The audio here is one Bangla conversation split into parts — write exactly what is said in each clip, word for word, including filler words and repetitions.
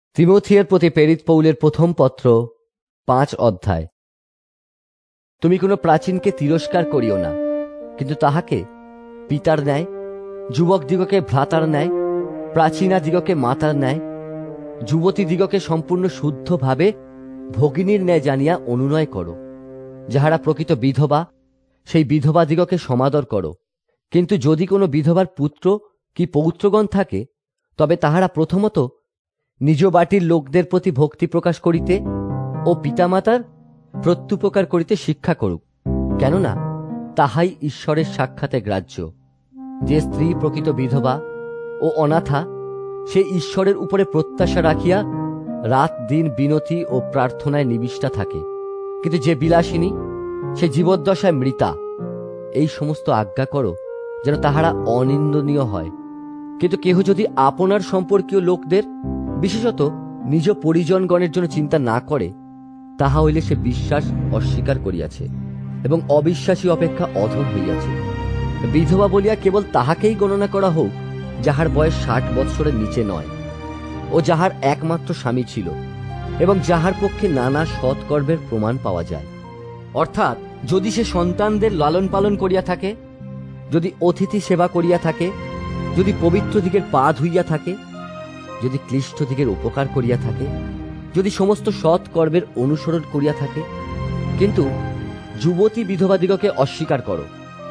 তিমোথেয়ের প্রতি প্রেরিত পৌলের প্রথম পত্র পাঁচ অধ্যায়। তুমি কোনো প্রাচীনকে তিরস্কার করিও না, কিন্তু তাহাকে পিতার ন্যায়, যুবকদিগকে ভ্রাতার ন্যায়, প্রাচীনাদিগকে মাতার ন্যায়, যুবতীদিগকে সম্পূর্ণ শুদ্ধভাবে ভগিনীর ন্যায় জানিয়া অনুনয় করো। যাহারা প্রকৃত বিধবা, সেই বিধবাদিগকে সমাদর করো। কিন্তু যদি কোনো বিধবার পুত্র কি পৌত্রগণ থাকে, তবে তাহারা প্রথমত নিজ বাটির লোকদের প্রতি ভক্তি প্রকাশ করিতে ও পিতামাতার প্রত্যুপকার করিতে শিক্ষা করুক, কেননা তাহাই ঈশ্বরের সাক্ষাতে গ্রাহ্য। যে স্ত্রী প্রকৃত বিধবা ও অনাথা, সে ঈশ্বরের উপরে প্রত্যাশা রাখিয়া রাত দিন বিনতি ও প্রার্থনায় নিবিষ্টা থাকে। কিন্তু যে বিলাসিনী, সে জীবদ্দশায় মৃতা। এই সমস্ত আজ্ঞা করো যেন তাহারা অনিন্দনীয় হয়। কিন্তু কেহ যদি আপনার সম্পর্কীয় লোকদের, বিশেষত নিজ পরিজনগণের জন্য চিন্তা না করে, তাহা হইলে সে বিশ্বাস অস্বীকার করিয়াছে এবং অবিশ্বাসী অপেক্ষা অধম হইয়াছে। বিধবা বলিয়া কেবল তাহাকেই গণনা করা হোক যাহার বয়স ষাট বৎসরের নিচে নয়, ও যাহার একমাত্র স্বামী ছিল, এবং যাহার পক্ষে নানা সৎকর্মের প্রমাণ পাওয়া যায়। অর্থাৎ যদি সে সন্তানদের লালন পালন করিয়া থাকে, যদি অতিথি সেবা করিয়া থাকে, যদি পবিত্র দিগের পা ধুইয়া থাকে, যদি ক্লিষ্ট দিগের উপকার করিয়া থাকে, যদি সমস্ত সৎ কর্মের অনুসরণ করিয়া থাকে। কিন্তু যুবতী বিধবাদিগকে অস্বীকার করো,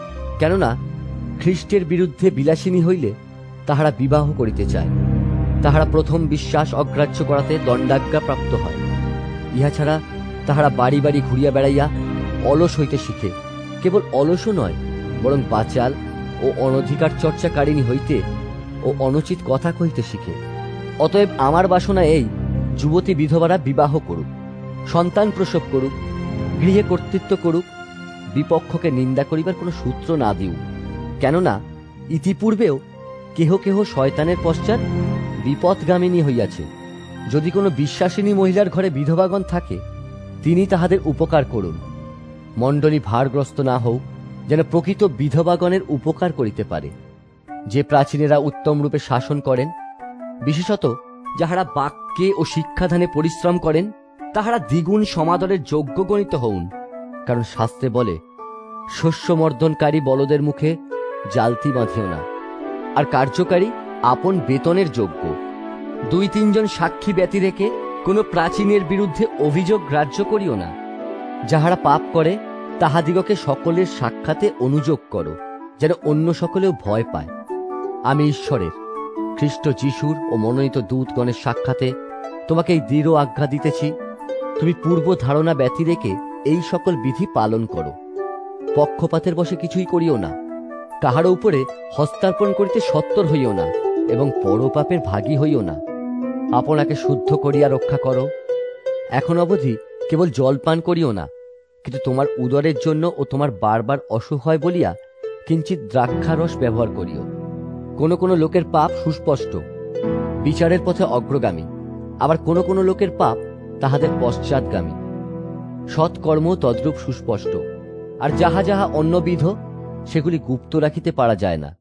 কেননা খ্রিস্টের বিরুদ্ধে বিলাসিনী হইলে তাহারা বিবাহ করিতে চায়। তাহারা প্রথম বিশ্বাস অগ্রাহ্য করাতে দণ্ডাজ্ঞা প্রাপ্ত হয়। ইহা ছাড়া তাহারা বাড়ি বাড়ি ঘুরিয়া বেড়াইয়া অলস হইতে শিখে। কেবল অলসও নয়, বরং বাচাল ও অনধিকার চর্চাকারিণী হইতে ও অনুচিত কথা কহিতে শিখে। অতএব আমার বাসনা এই, যুবতী বিধবারা বিবাহ করুক, সন্তান প্রসব করুক, গৃহে কর্তৃত্ব করুক, বিপক্ষকে নিন্দা করিবার কোনো সূত্র না দিও। কেননা ইতিপূর্বেও কেহ কেহ শয়তানের পশ্চাৎ বিপথগামিনী হইয়াছে। যদি কোনো বিশ্বাসিনী মহিলার ঘরে বিধবাগণ থাকে, তিনি তাহাদের উপকার করুন। মণ্ডলী ভারগ্রস্ত না হোক, যেন প্রকৃত বিধবাগণের উপকার করিতে পারে। যে প্রাচীনেরা উত্তম রূপে শাসন করেন, বিশেষত যাহারা বাক্যে ও শিক্ষাদানে পরিশ্রম করেন, তাহারা দ্বিগুণ সমাদরের যোগ্য গণিত হউন। কারণ শাস্ত্রে বলে, শস্যমর্দনকারী বলদের মুখে জালতি বাঁধিও না, আর কার্যকারী আপন বেতনের যোগ্য। দুই তিনজন সাক্ষী ব্যতি রেখে কোনো প্রাচীনের বিরুদ্ধে অভিযোগ গ্রাহ্য করিও না। যাহারা পাপ করে, তাহাদিগকে সকলের সাক্ষাতে অনুযোগ করো, যেন অন্য সকলেও ভয় পায়। আমি ঈশ্বরের, খ্রিস্ট যিশুর ও মনোনীত দূতগণের সাক্ষাতে তোমাকে এই দৃঢ় আজ্ঞা দিতেছি, তুমি পূর্ব ধারণা ব্যতি রেখে এই সকল বিধি পালন করো। পক্ষপাতের বশে কিছুই করিও না, কাহারও উপরে হস্তার্পণ করিতে সত্বর হইও না, এবং পরপাপের ভাগী হইও না। আপনাকে শুদ্ধ করিয়া রক্ষা করো। এখন অবধি কেবল জলপান করিও না, কিন্তু তোমার উদরের জন্য ও তোমার বারবার অসুখ হয় বলিয়া কিঞ্চিত দ্রাক্ষারস ব্যবহার করিও। কোন কোন লোকের পাপ সুস্পষ্ট, বিচারের পথে অগ্রগামী, আবার কোন কোন লোকের পাপ তাহাদের পশ্চাৎগামী। সৎকর্ম তদ্রূপ সুস্পষ্ট, আর যাহা যাহা অন্যবিধ, সেগুলি গুপ্ত রাখিতে পারা যায় না।